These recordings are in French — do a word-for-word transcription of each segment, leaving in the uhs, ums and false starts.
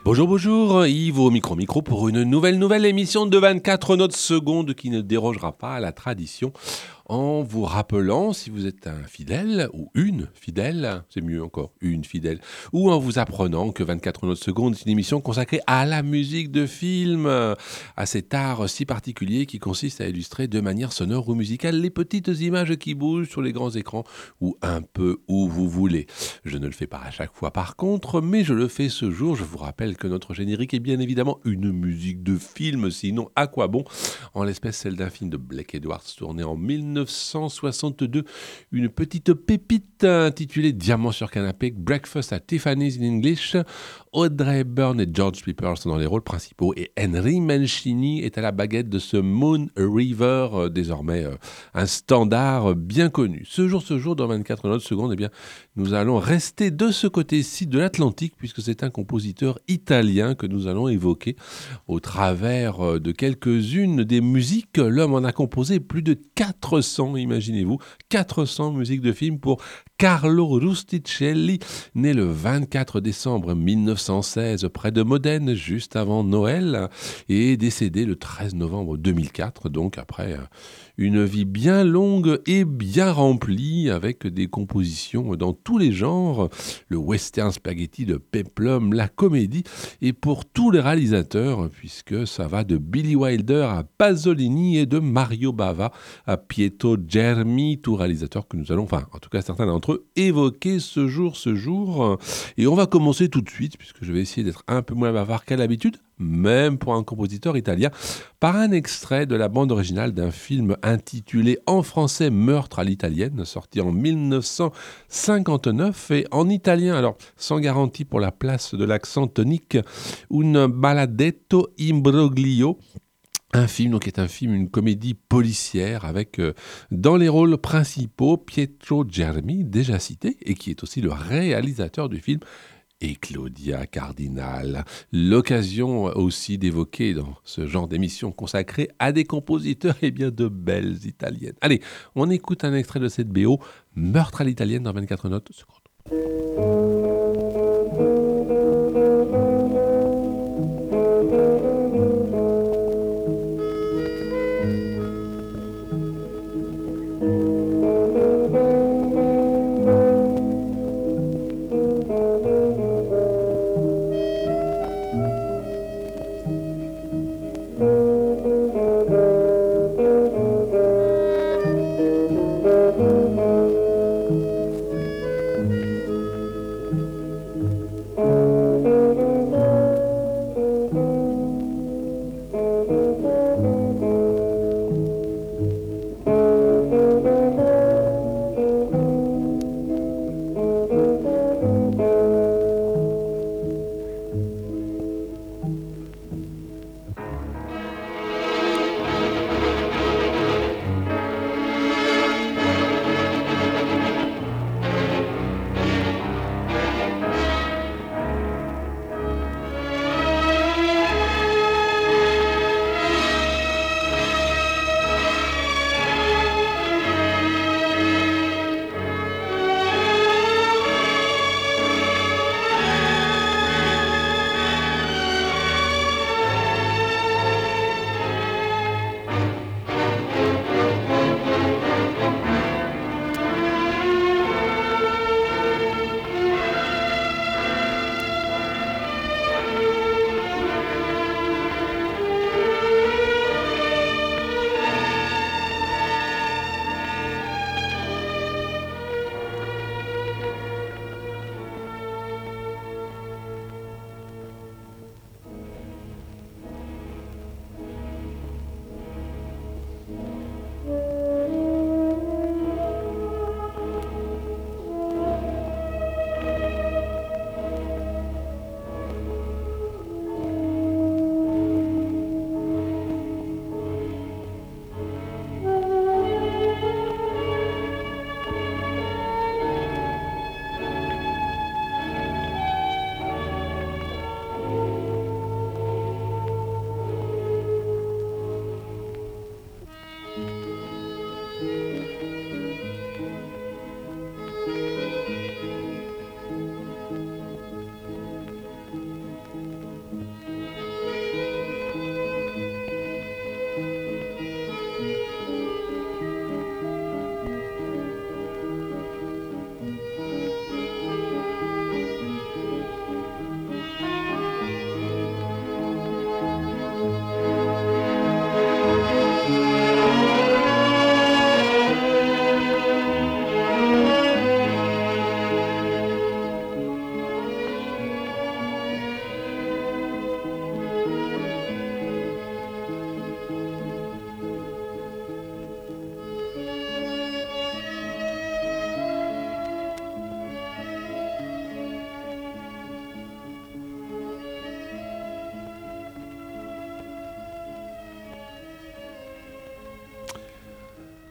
Bonjour, bonjour, Yves au micro-micro pour une nouvelle, nouvelle émission de vingt-quatre notes secondes qui ne dérogera pas à la tradition. En vous rappelant, si vous êtes un fidèle, ou une fidèle, c'est mieux encore, une fidèle, ou en vous apprenant que vingt-quatre notes secondes est une émission consacrée à la musique de film, à cet art si particulier qui consiste à illustrer de manière sonore ou musicale les petites images qui bougent sur les grands écrans, ou un peu où vous voulez. Je ne le fais pas à chaque fois par contre, mais je le fais ce jour. Je vous rappelle que notre générique est bien évidemment une musique de film, sinon à quoi bon ? En l'espèce celle d'un film de Blake Edwards tourné en mille neuf cent soixante-deux, une petite pépite intitulée Diamant sur canapé, Breakfast at Tiffany's in English. Audrey Hepburn et George Piper sont dans les rôles principaux et Henry Mancini est à la baguette de ce Moon River, euh, désormais euh, un standard bien connu. Ce jour, ce jour, dans vingt-quatre notes secondes, eh bien, nous allons rester de ce côté-ci de l'Atlantique puisque c'est un compositeur italien que nous allons évoquer au travers de quelques-unes des musiques. L'homme en a composé plus de quatre cents, imaginez-vous, quatre cents musiques de films pour Carlo Rusticelli, né le vingt-quatre décembre mille neuf cent seize près de Modène, juste avant Noël, et décédé le treize novembre deux mille quatre, donc après une vie bien longue et bien remplie, avec des compositions dans tous les genres, le western spaghetti de Peplum, la comédie, et pour tous les réalisateurs, puisque ça va de Billy Wilder à Pasolini et de Mario Bava à Pietro Germi, tous réalisateurs que nous allons, enfin en tout cas certains d'entre eux, évoquer ce jour, ce jour. Et on va commencer tout de suite, puisque je vais essayer d'être un peu moins bavard qu'à l'habitude, même pour un compositeur italien, par un extrait de la bande originale d'un film intitulé en français Meurtre à l'italienne, sorti en mille neuf cent cinquante-neuf et en italien, alors sans garantie pour la place de l'accent tonique, Un maledetto imbroglio. Un film, donc, est un film, une comédie policière avec euh, dans les rôles principaux Pietro Germi, déjà cité, et qui est aussi le réalisateur du film, et Claudia Cardinal. L'occasion aussi d'évoquer dans ce genre d'émission consacrée à des compositeurs et bien de belles italiennes. Allez, on écoute un extrait de cette B O, Meurtre à l'italienne dans vingt-quatre notes secondes.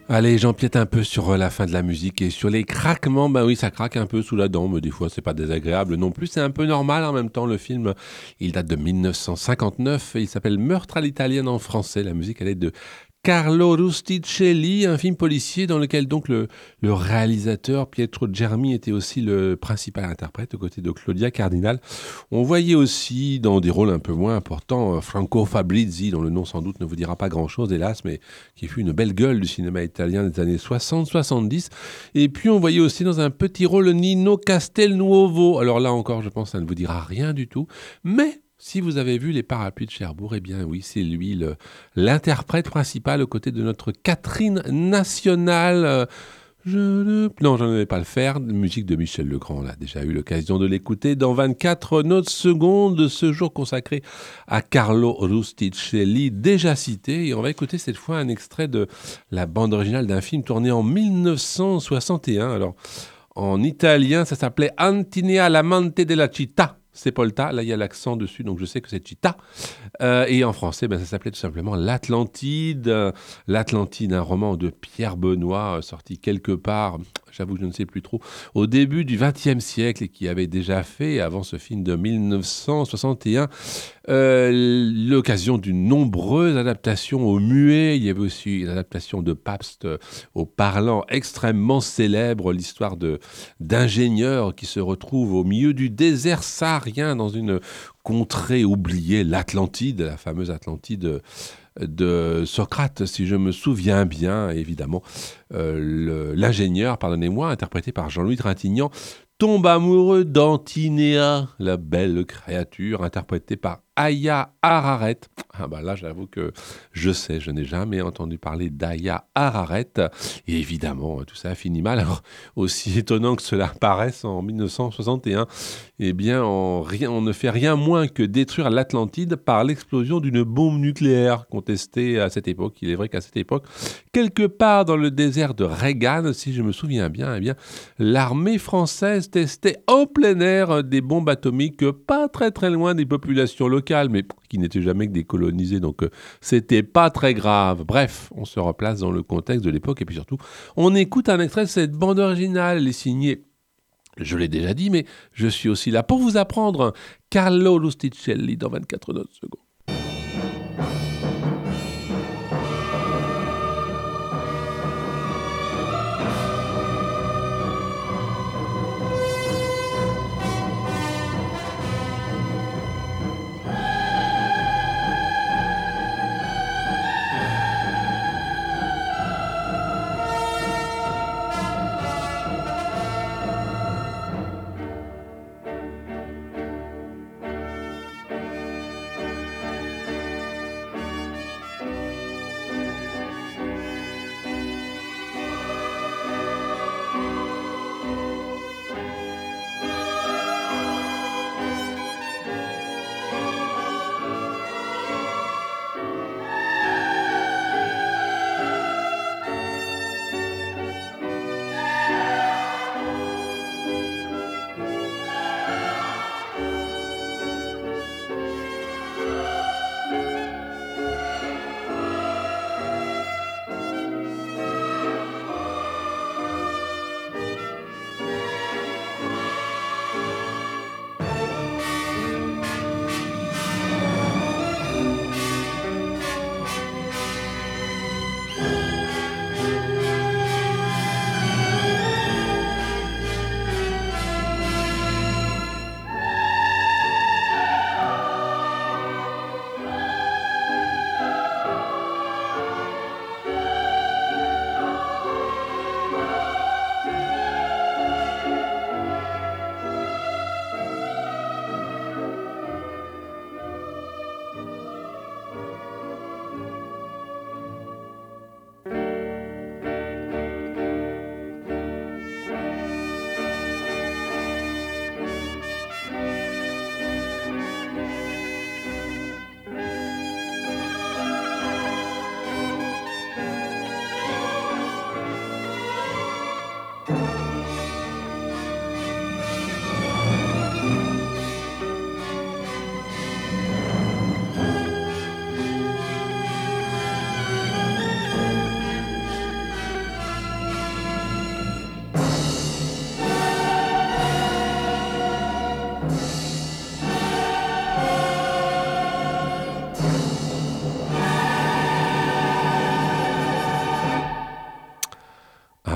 Allez, j'empiète un peu sur euh, la fin de la musique et sur les craquements. Ben oui, ça craque un peu sous la dent, mais des fois, c'est pas désagréable non plus. C'est un peu normal en même temps. Le film, il date de mille neuf cent cinquante-neuf. Et il s'appelle Meurtre à l'italienne en français. La musique, elle est de Carlo Rusticelli, un film policier dans lequel donc le, le réalisateur Pietro Germi était aussi le principal interprète aux côtés de Claudia Cardinal. On voyait aussi dans des rôles un peu moins importants euh, Franco Fabrizi, dont le nom sans doute ne vous dira pas grand-chose hélas, mais qui fut une belle gueule du cinéma italien des années soixante soixante-dix. Et puis on voyait aussi dans un petit rôle Nino Castelnuovo. Alors là encore, je pense que ça ne vous dira rien du tout, mais si vous avez vu Les Parapluies de Cherbourg, eh bien oui, c'est lui le- l'interprète principal aux côtés de notre Catherine nationale. Euh, Je ne... Non, je ne vais pas le faire. Musique de Michel Legrand, on a déjà eu l'occasion de l'écouter dans vingt-quatre notes secondes de ce jour consacré à Carlo Rusticelli, déjà cité. Et on va écouter cette fois un extrait de la bande originale d'un film tourné en mille neuf cent soixante et un. Alors, en italien, ça s'appelait Antinea l'amante della città. Sepolta, là il y a l'accent dessus, donc je sais que c'est Città. Euh, et en français, ben, ça s'appelait tout simplement L'Atlantide. Euh, L'Atlantide, un roman de Pierre Benoît, euh, sorti quelque part, j'avoue que je ne sais plus trop, au début du vingtième siècle et qui avait déjà fait, avant ce film de mille neuf cent soixante et un, euh, l'occasion d'une nombreuse adaptation au muet. Il y avait aussi une adaptation de Pabst euh, au parlant extrêmement célèbre, l'histoire de, d'ingénieurs qui se retrouvent au milieu du désert saharien dans une contrée oubliée, l'Atlantide, la fameuse Atlantide de Socrate, si je me souviens bien, évidemment. Euh, le- l'ingénieur, pardonnez-moi, interprété par Jean-Louis Trintignant, tombe amoureux d'Antinéa, la belle créature, interprétée par Aya Araret. Ah bah là, j'avoue que je sais, je n'ai jamais entendu parler d'Aya Araret. Et évidemment, tout ça finit mal. Alors, aussi étonnant que cela paraisse en mille neuf cent soixante et un, eh bien, on, rien, on ne fait rien moins que détruire l'Atlantide par l'explosion d'une bombe nucléaire contestée à cette époque. Il est vrai qu'à cette époque, quelque part dans le désert de Reagan, si je me souviens bien, eh bien, l'armée française testait en plein air des bombes atomiques pas très très loin des populations locales, mais qui n'étaient jamais que des colonisés, donc euh, c'était pas très grave. Bref, on se replace dans le contexte de l'époque et puis surtout, on écoute un extrait de cette bande originale. Elle est signée, je l'ai déjà dit, mais je suis aussi là pour vous apprendre Carlo Rusticelli dans vingt-quatre notes secondes.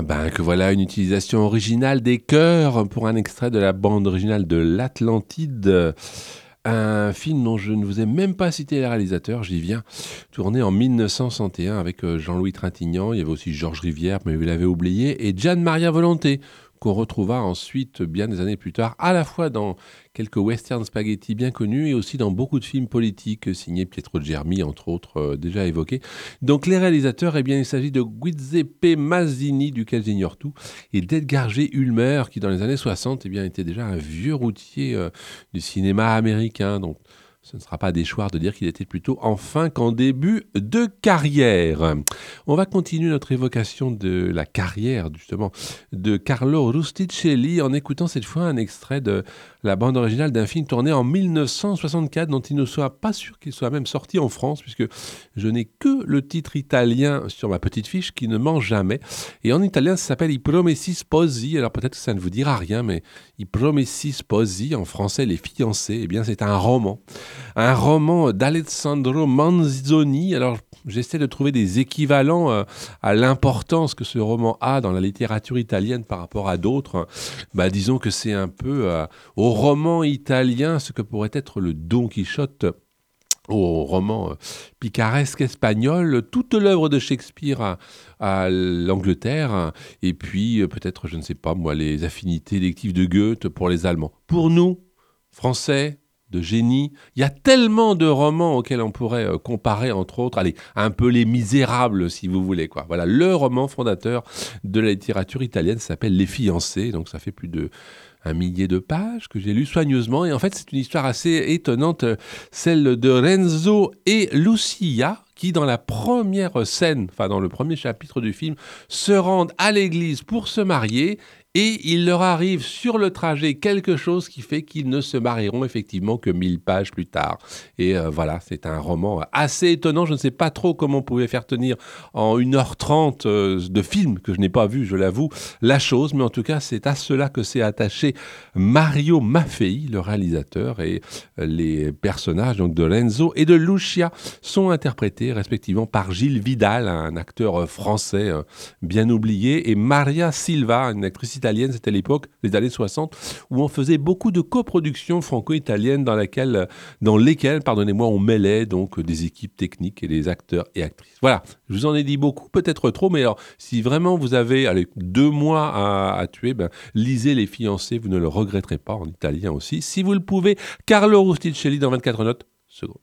Ah ben que voilà une utilisation originale des chœurs pour un extrait de la bande originale de l'Atlantide. Un film dont je ne vous ai même pas cité le réalisateur, j'y viens, tourné en mille neuf cent soixante et un avec euh, Jean-Louis Trintignant, il y avait aussi Georges Rivière, mais vous l'avez oublié, et Gian Maria Volonté, qu'on retrouvera ensuite bien des années plus tard, à la fois dans quelques western spaghetti bien connus et aussi dans beaucoup de films politiques euh, signés Pietro Germi, entre autres, euh, déjà évoqués. Donc les réalisateurs, eh bien, il s'agit de Giuseppe Mazzini, duquel j'ignore tout, et d'Edgar G. Ulmer, qui dans les années soixante eh bien, était déjà un vieux routier euh, du cinéma américain. Donc ce ne sera pas déchoir de dire qu'il était plutôt en fin qu'en début de carrière. On va continuer notre évocation de la carrière, justement, de Carlo Rusticelli en écoutant cette fois un extrait de la bande originale d'un film tourné en mille neuf cent soixante-quatre dont il ne soit pas sûr qu'il soit même sorti en France puisque je n'ai que le titre italien sur ma petite fiche qui ne ment jamais. Et en italien, ça s'appelle I Promessi Sposi. Alors peut-être que ça ne vous dira rien, mais I Promessi Sposi, en français, les fiancés, eh bien c'est un roman. Un roman d'Alessandro Manzoni. Alors j'essaie de trouver des équivalents euh, à l'importance que ce roman a dans la littérature italienne par rapport à d'autres. Bah, disons que c'est un peu euh, au roman italien ce que pourrait être le Don Quichotte au roman euh, picaresque espagnol, toute l'œuvre de Shakespeare à, à l'Angleterre, et puis euh, peut-être, je ne sais pas moi, les affinités électives de Goethe pour les Allemands. Pour nous, Français, de génie, il y a tellement de romans auxquels on pourrait euh, comparer, entre autres, allez, un peu Les Misérables, si vous voulez, quoi. Voilà, le roman fondateur de la littérature italienne s'appelle Les Fiancés, donc ça fait plus de un millier de pages que j'ai lu soigneusement. Et en fait, c'est une histoire assez étonnante, celle de Renzo et Lucia, qui, dans la première scène, enfin dans le premier chapitre du film, se rendent à l'église pour se marier. Et il leur arrive sur le trajet quelque chose qui fait qu'ils ne se marieront effectivement que mille pages plus tard. Et euh, voilà, c'est un roman assez étonnant. Je ne sais pas trop comment on pouvait faire tenir en une heure trente euh, de film, que je n'ai pas vu, je l'avoue, la chose. Mais en tout cas, c'est à cela que s'est attaché Mario Maffei, le réalisateur. Et euh, les personnages donc, de Renzo et de Lucia sont interprétés respectivement par Gilles Vidal, un acteur français euh, bien oublié, et Maria Silva, une actrice italienne, c'était à l'époque, les années soixante, où on faisait beaucoup de coproductions franco-italiennes dans, laquelle, dans lesquelles, pardonnez-moi, on mêlait donc des équipes techniques et des acteurs et actrices. Voilà, je vous en ai dit beaucoup, peut-être trop, mais alors, si vraiment vous avez allez, deux mois à, à tuer, ben, lisez Les Fiancés, vous ne le regretterez pas, en italien aussi. Si vous le pouvez, Carlo Rusticelli dans vingt-quatre notes secondes.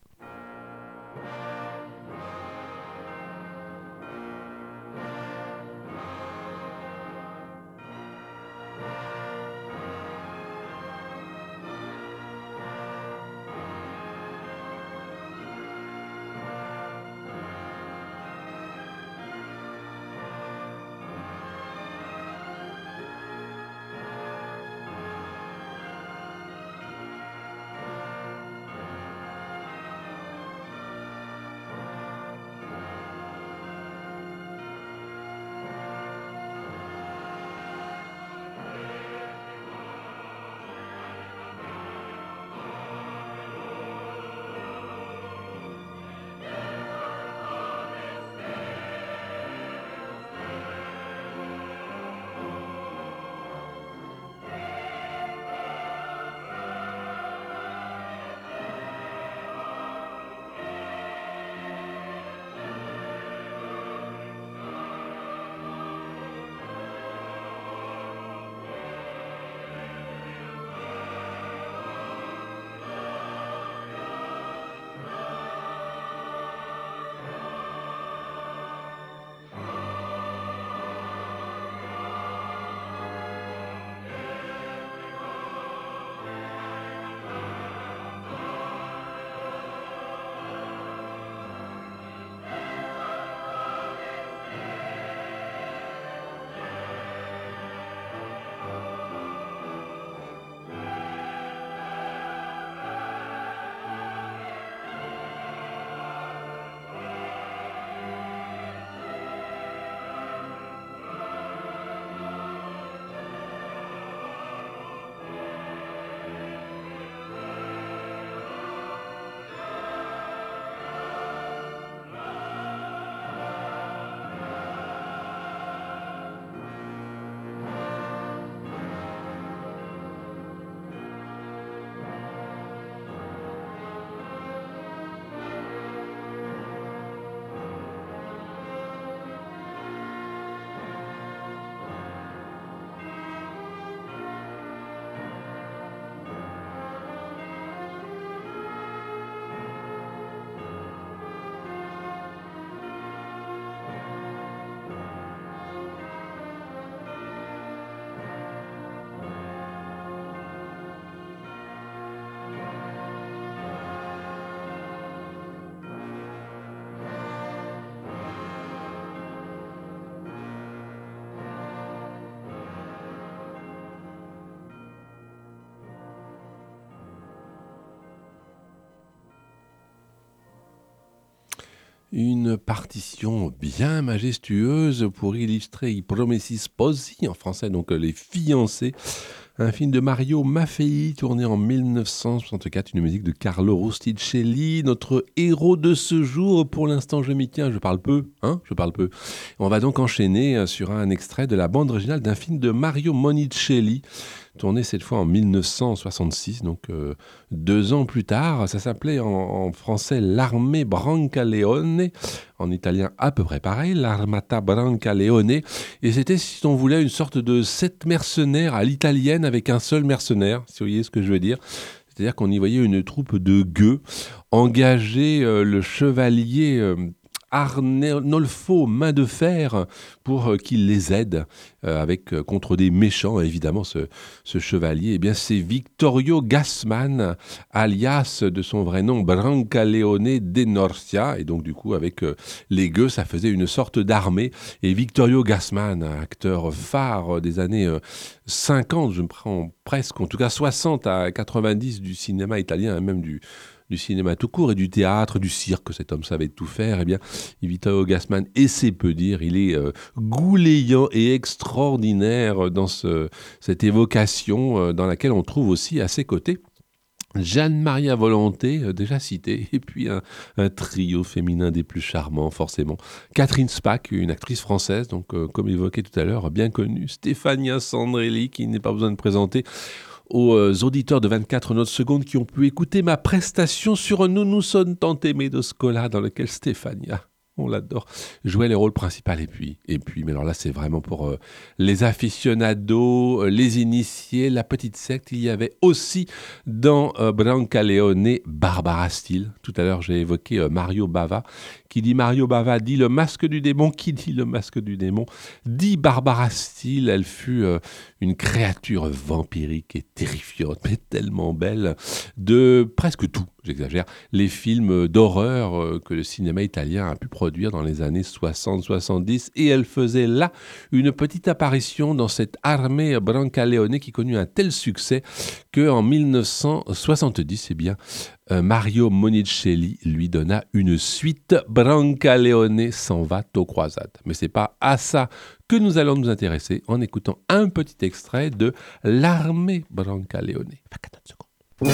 Une partition bien majestueuse pour illustrer I Promessi Sposi, en français donc les fiancés. Un film de Mario Maffei, tourné en dix-neuf cent soixante-quatre, une musique de Carlo Rusticelli, notre héros de ce jour. Pour l'instant, je m'y tiens, je parle peu, hein, je parle peu. On va donc enchaîner sur un extrait de la bande originale d'un film de Mario Monicelli, tourné cette fois en dix-neuf cent soixante-six, donc euh, deux ans plus tard. Ça s'appelait en, en français L'Armée Brancaleone, en italien à peu près pareil, l'Armata Brancaleone. Et c'était, si on voulait, une sorte de sept mercenaires à l'italienne avec un seul mercenaire, si vous voyez ce que je veux dire. C'est-à-dire qu'on y voyait une troupe de gueux engager euh, le chevalier euh, Arnolfo Main de Fer pour euh, qu'il les aide euh, avec, euh, contre des méchants. Évidemment, ce, ce chevalier, eh bien, c'est Vittorio Gassman, alias de son vrai nom Brancaleone d'Enorcia. Et donc, du coup, avec euh, les gueux, ça faisait une sorte d'armée. Et Vittorio Gassman, acteur phare des années euh, cinquante, je me prends presque, en tout cas soixante à quatre-vingt-dix du cinéma italien, même du du cinéma tout court et du théâtre, du cirque, cet homme savait tout faire, eh bien, Vittorio Gassman, et c'est peu dire, il est euh, gouléant et extraordinaire dans ce, cette évocation euh, dans laquelle on trouve aussi à ses côtés Jeanne Maria Volonté, euh, déjà citée, et puis un, un trio féminin des plus charmants, forcément. Catherine Spack, une actrice française, donc euh, comme évoqué tout à l'heure, bien connue. Stefania Sandrelli, qui n'est pas besoin de présenter aux euh, auditeurs de vingt-quatre notes secondes qui ont pu écouter ma prestation sur Nous nous sommes tant aimés de Scola, dans lequel Stefania, on l'adore, jouait les rôles principaux. Et puis, et puis mais alors là, c'est vraiment pour euh, les aficionados, euh, les initiés, la petite secte. Il y avait aussi dans euh, Brancaleone Barbara Steele. Tout à l'heure, j'ai évoqué euh, Mario Bava. Qui dit Mario Bava dit le masque du démon. Qui dit le masque du démon dit Barbara Steele. Elle fut euh, une créature vampirique et terrifiante, mais tellement belle, de presque tout, j'exagère, les films d'horreur euh, que le cinéma italien a pu produire dans les années soixante soixante-dix. Et elle faisait là une petite apparition dans cette armée Brancaleone qui connut un tel succès qu'en dix-neuf cent soixante-dix, eh bien, Euh, Mario Monicelli lui donna une suite. Brancaleone s'en va aux croisades. Mais c'est pas à ça que nous allons nous intéresser en écoutant un petit extrait de L'Armée Brancaleone. vingt-quatre secondes.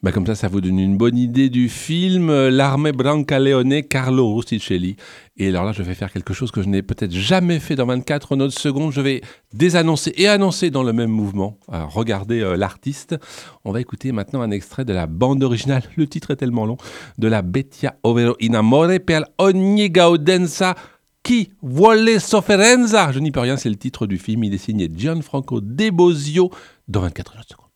Bah comme ça, ça vous donne une bonne idée du film euh, L'armée Brancaleone, Carlo Rusticelli. Et alors là, je vais faire quelque chose que je n'ai peut-être jamais fait dans vingt-quatre notes secondes. Je vais désannoncer et annoncer dans le même mouvement. Alors, regardez euh, l'artiste. On va écouter maintenant un extrait de la bande originale. Le titre est tellement long. De la Bettia ovvero in amore per ogni gaudenza chi vuole sofferenza. Je n'y peux rien, c'est le titre du film. Il est signé Gianfranco De Bosio dans vingt-quatre notes secondes.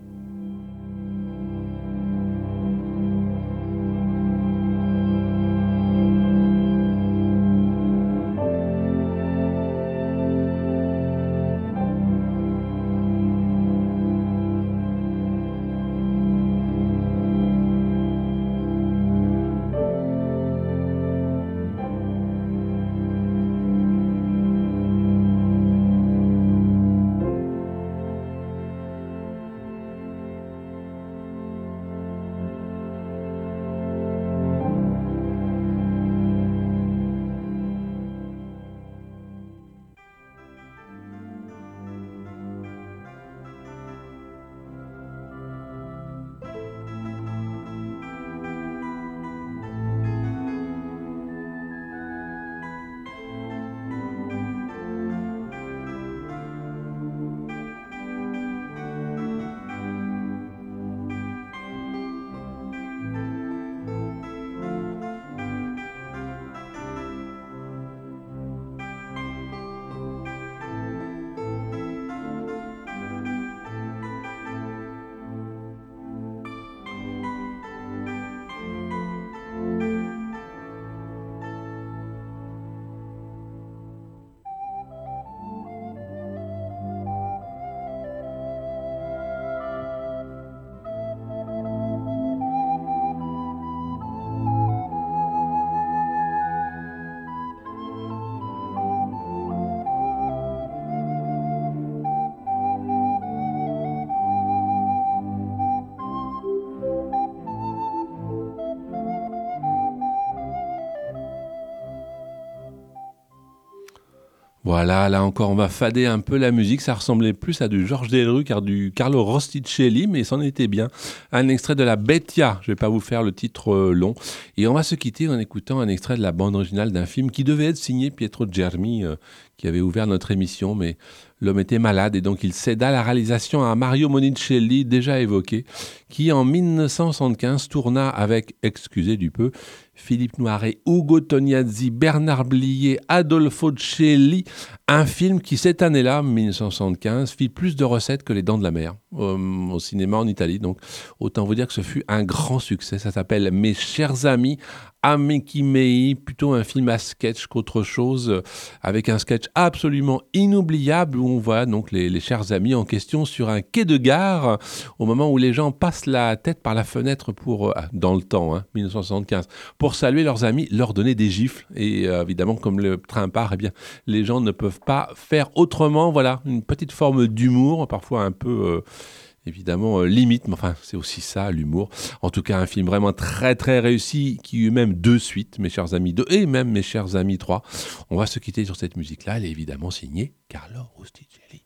Voilà, là encore, on va fader un peu la musique. Ça ressemblait plus à du Georges Delerue qu'à du Carlo Rosticelli, mais c'en était bien. Un extrait de la Bettia. Je ne vais pas vous faire le titre euh, long. Et on va se quitter en écoutant un extrait de la bande originale d'un film qui devait être signé Pietro Germi, euh, qui avait ouvert notre émission, mais l'homme était malade et donc il céda la réalisation à Mario Monicelli, déjà évoqué, qui en dix-neuf cent soixante-quinze tourna avec, excusez du peu, Philippe Noiret, Ugo Tognazzi, Bernard Blier, Adolfo Celli, un film qui cette année-là, dix-neuf cent soixante-quinze, fit plus de recettes que Les Dents de la Mer euh, au cinéma en Italie. Donc autant vous dire que ce fut un grand succès. Ça s'appelle Mes chers amis, Amici Mei, plutôt un film à sketch qu'autre chose, avec un sketch absolument inoubliable où on voit donc les, les chers amis en question sur un quai de gare au moment où les gens passent la tête par la fenêtre pour, euh, dans le temps, hein, dix-neuf cent soixante-quinze, pour saluer leurs amis, leur donner des gifles. Et euh, évidemment, comme le train part, eh bien, les gens ne peuvent pas faire autrement. Voilà, une petite forme d'humour, parfois un peu... Euh, évidemment euh, limite, mais enfin c'est aussi ça l'humour. En tout cas un film vraiment très très réussi qui eut même deux suites, Mes chers amis deux et même Mes chers amis trois. On va se quitter sur cette musique là, elle est évidemment signée Carlo Rusticelli.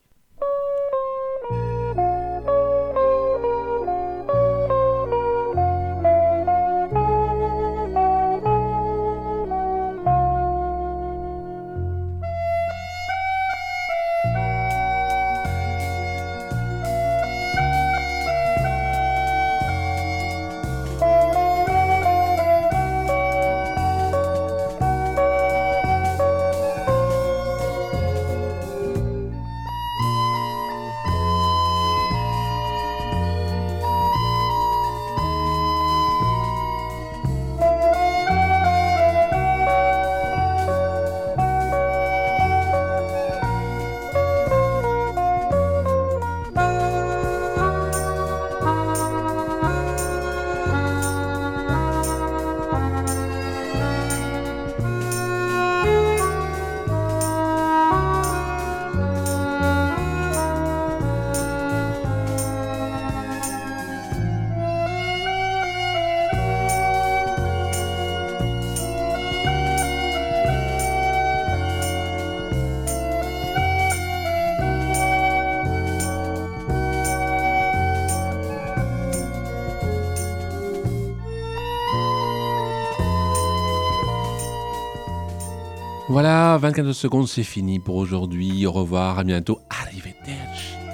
Voilà, vingt-quatre secondes, c'est fini pour aujourd'hui. Au revoir, à bientôt. Arrivederci.